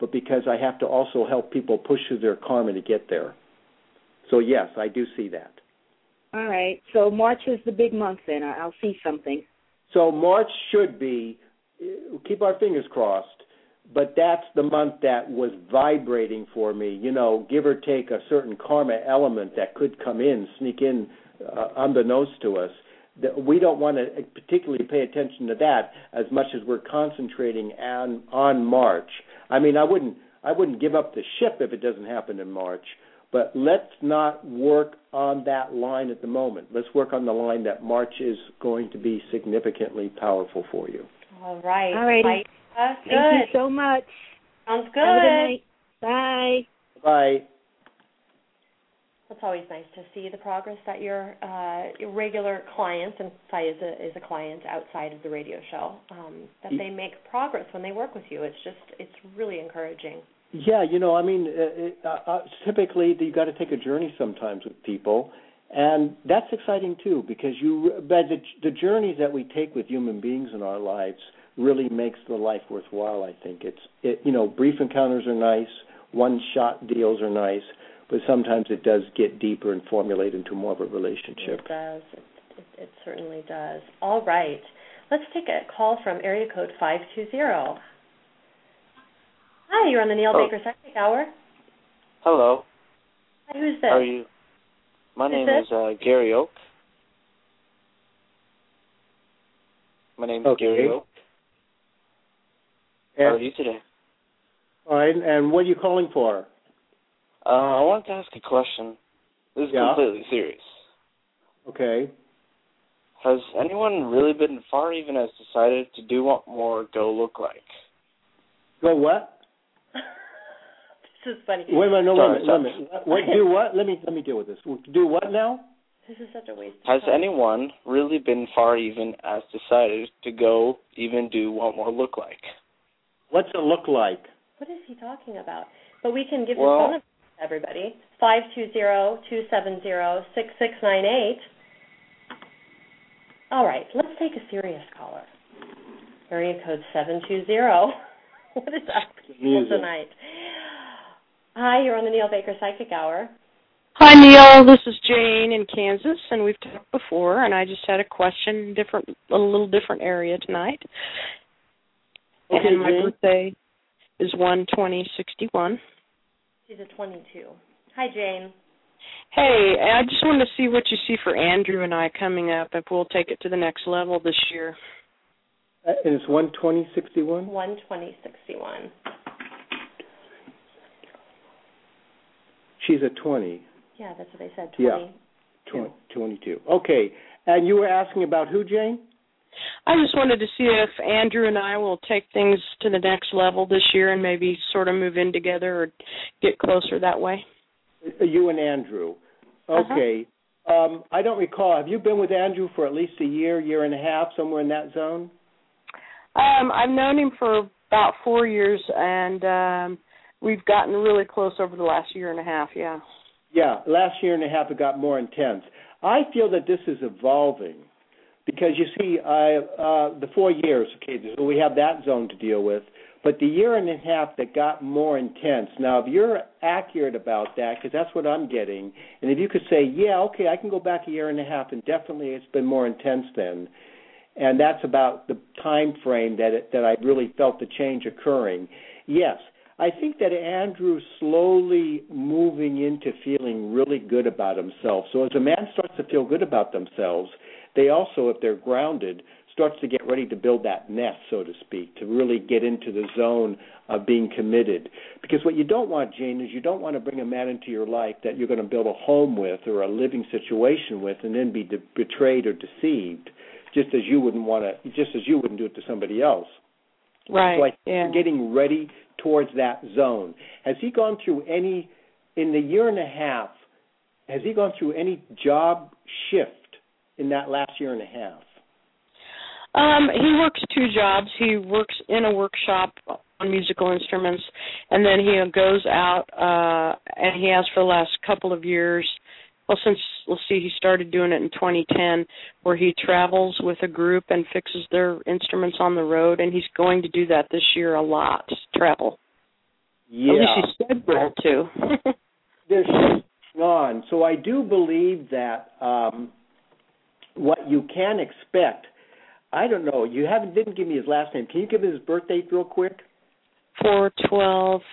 but because I have to also help people push through their karma to get there. So, yes, I do see that. All right. So March is the big month then. I'll see something. So March should be, keep our fingers crossed, but that's the month that was vibrating for me, give or take a certain karma element that could come in, sneak in unbeknownst to us. We don't want to particularly pay attention to that as much as we're concentrating on March. I mean, I wouldn't give up the ship if it doesn't happen in March, but let's not work on that line at the moment. Let's work on the line that March is going to be significantly powerful for you. All right. All righty. Thank you so much. Sounds good. Have a good night. Bye. Bye. It's always nice to see the progress that your regular clients, and Sai is a client outside of the radio show, that they make progress when they work with you. It's really encouraging. Yeah, typically you got to take a journey sometimes with people, and that's exciting too because the journeys that we take with human beings in our lives really makes the life worthwhile. I think brief encounters are nice, one-shot deals are nice. But sometimes it does get deeper and formulate into more of a relationship. It does. It certainly does. All right. Let's take a call from area code 520. Hi, you're on the Neil Baker Psychic Hour. Hello. Hi, who's this? How are you? My name is Gary Oak. My name is Gary Oak. How are you today? All right, and what are you calling for? I wanted to ask a question. This is completely serious. Okay. Has anyone really been far even has decided to do what more go look like? Go what? This is funny. Wait a minute. What, do what? Let me deal with this. Do what now? This is such a waste of Has time. anyone really been far even as decided to go even do what more look like? What's it look like? What is he talking about? But we can give his phone number. Everybody, 520-270-6698. All right, let's take a serious caller. Area code 720. What is up people tonight? Hi, you're on the Neil Baker Psychic Hour. Hi, Neil. This is Jane in Kansas, and we've talked before, and I just had a question, a little different area tonight. Okay, and my Jane. birthday is 1/20/61. She's a 22. Hi, Jane. Hey, I just wanted to see what you see for Andrew and I coming up, if we'll take it to the next level this year. And it's 1/20/61? 1/20/61. She's a 20. Yeah, that's what they said, 20. Yeah, 22. Okay, and you were asking about who, Jane? I just wanted to see if Andrew and I will take things to the next level this year and maybe sort of move in together or get closer that way. You and Andrew. Okay. I don't recall. Have you been with Andrew for at least a year and a half, somewhere in that zone? I've known him for about 4 years, and we've gotten really close over the last year and a half, yeah. Yeah, last year and a half it got more intense. I feel that this is evolving. Because, you see, the 4 years, okay, so we have that zone to deal with, but the year and a half that got more intense. Now, if you're accurate about that, because that's what I'm getting, and if you could say, yeah, okay, I can go back a year and a half, and definitely it's been more intense then, and that's about the time frame that I really felt the change occurring. Yes, I think that Andrew's slowly moving into feeling really good about himself. So as a man starts to feel good about themselves, they also, if they're grounded, starts to get ready to build that nest, so to speak, to really get into the zone of being committed. Because what you don't want, Jane, is you don't want to bring a man into your life that you're going to build a home with or a living situation with and then be betrayed or deceived, just as you wouldn't do it to somebody else. Right. So I think you're getting ready towards that zone. Has he gone through in the year and a half, has he gone through any job shift in that last year and a half? He works 2 jobs. He works in a workshop on musical instruments, and then he goes out, and he has for the last couple of years, he started doing it in 2010, where he travels with a group and fixes their instruments on the road, and he's going to do that this year a lot, travel. Yeah. At least she's scheduled to. There's shifts on. So I do believe that what you can expect, I don't know, you didn't give me his last name. Can you give me his birth date real quick? 4/12/60.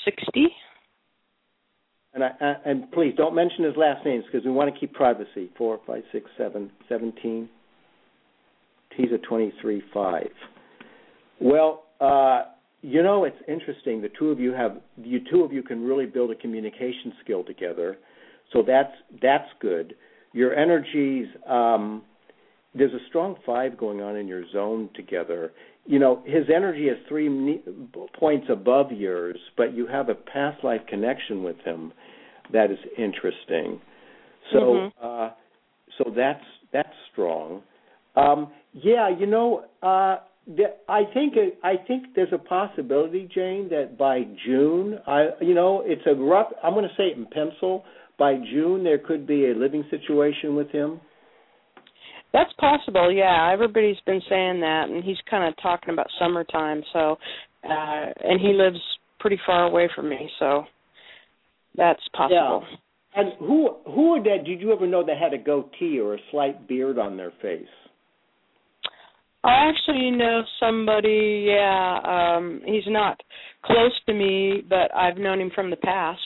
And please don't mention his last names because we want to keep privacy. 4, 5, 6, 7, 17. He's a 23/5. Well, it's interesting. The two of you can really build a communication skill together. So that's good. Your energies, there's a strong 5 going on in your zone together. His energy is 3 points above yours, but you have a past life connection with him that is interesting. So, so that's strong. I think there's a possibility, Jane, that by June, it's a rough. I'm going to say it in pencil. By June, there could be a living situation with him. That's possible, yeah. Everybody's been saying that, and he's kind of talking about summertime. So, and he lives pretty far away from me, so that's possible. Yeah. And who did you ever know that had a goatee or a slight beard on their face? I actually know somebody, he's not close to me, but I've known him from the past,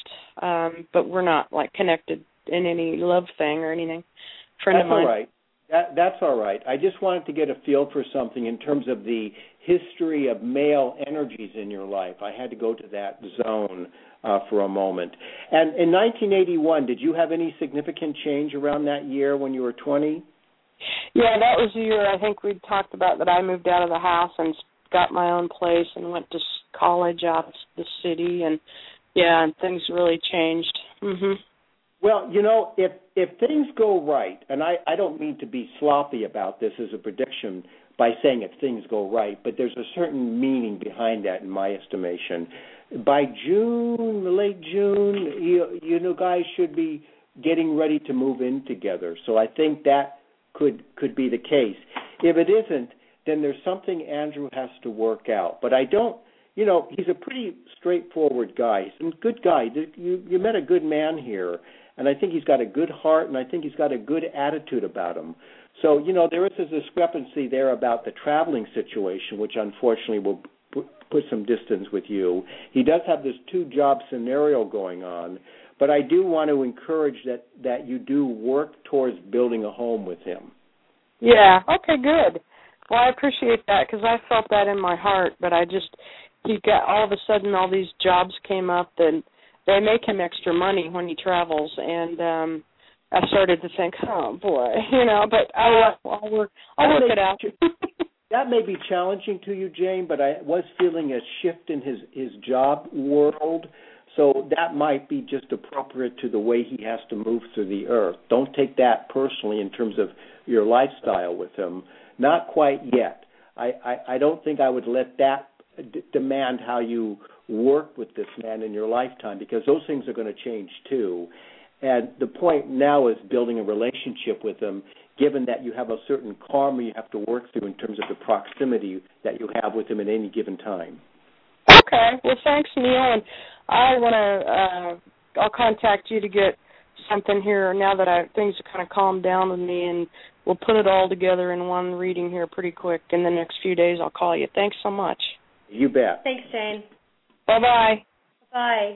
but we're not, connected in any love thing or anything. Friend of mine. All right. That's all right. I just wanted to get a feel for something in terms of the history of male energies in your life. I had to go to that zone for a moment. And in 1981, did you have any significant change around that year when you were 20? Yeah, that was the year I think we talked about that I moved out of the house and got my own place and went to college out of the city, and things really changed. Mm-hmm. Well, if things go right, and I don't mean to be sloppy about this as a prediction by saying if things go right, but there's a certain meaning behind that in my estimation. By June, late June, you guys should be getting ready to move in together. So I think that could be the case. If it isn't, then there's something Andrew has to work out. But I don't, he's a pretty straightforward guy. He's a good guy. You met a good man here, and I think he's got a good heart, and I think he's got a good attitude about him. So, there is a discrepancy there about the traveling situation, which unfortunately will put some distance with you. He does have this 2-job scenario going on, but I do want to encourage that you do work towards building a home with him. Yeah, okay, good. Well, I appreciate that because I felt that in my heart, but he got all of a sudden all these jobs came up and they make him extra money when he travels, and I started to think, oh boy, but I'll work it out. That may be challenging to you, Jane, but I was feeling a shift in his job world. So that might be just appropriate to the way he has to move through the earth. Don't take that personally in terms of your lifestyle with him. Not quite yet. I don't think I would let that demand how you work with this man in your lifetime, because those things are going to change too. And the point now is building a relationship with him, given that you have a certain karma you have to work through in terms of the proximity that you have with him at any given time. Okay. Well, thanks, Neil. And I'll contact you to get something here now that things have kind of calmed down with me, and we'll put it all together in one reading here pretty quick. In the next few days, I'll call you. Thanks so much. You bet. Thanks, Jane. Bye-bye. Bye.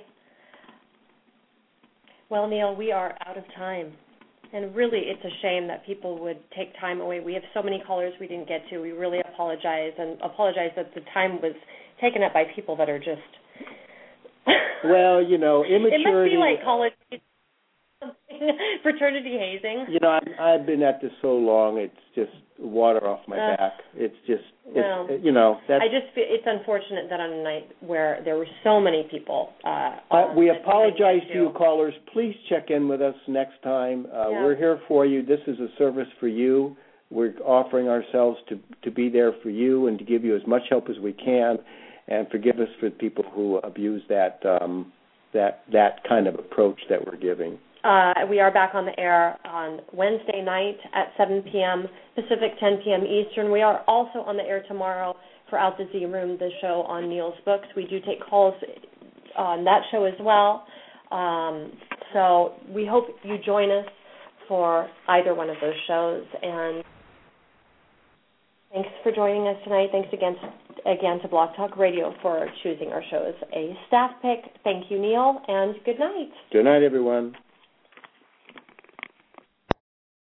Well, Neil, we are out of time. And really, it's a shame that people would take time away. We have so many callers we didn't get to. We really apologize, and apologize that the time was taken up by people that are just... Well, immaturity... It must be like college, fraternity hazing. I've been at this so long, it's just water off my back. It's just, that's... it's unfortunate that on a night where there were so many people... we apologize to you, callers. Please check in with us next time. We're here for you. This is a service for you. We're offering ourselves to be there for you and to give you as much help as we can. And forgive us for people who abuse that kind of approach that we're giving. We are back on the air on Wednesday night at 7 p.m. Pacific, 10 p.m. Eastern. We are also on the air tomorrow for Out the Z Room, the show on Neil's books. We do take calls on that show as well. So we hope you join us for either one of those shows. And thanks for joining us tonight. Thanks again to Blog Talk Radio for choosing our show as a staff pick. Thank you, Neil, and good night. Good night, everyone.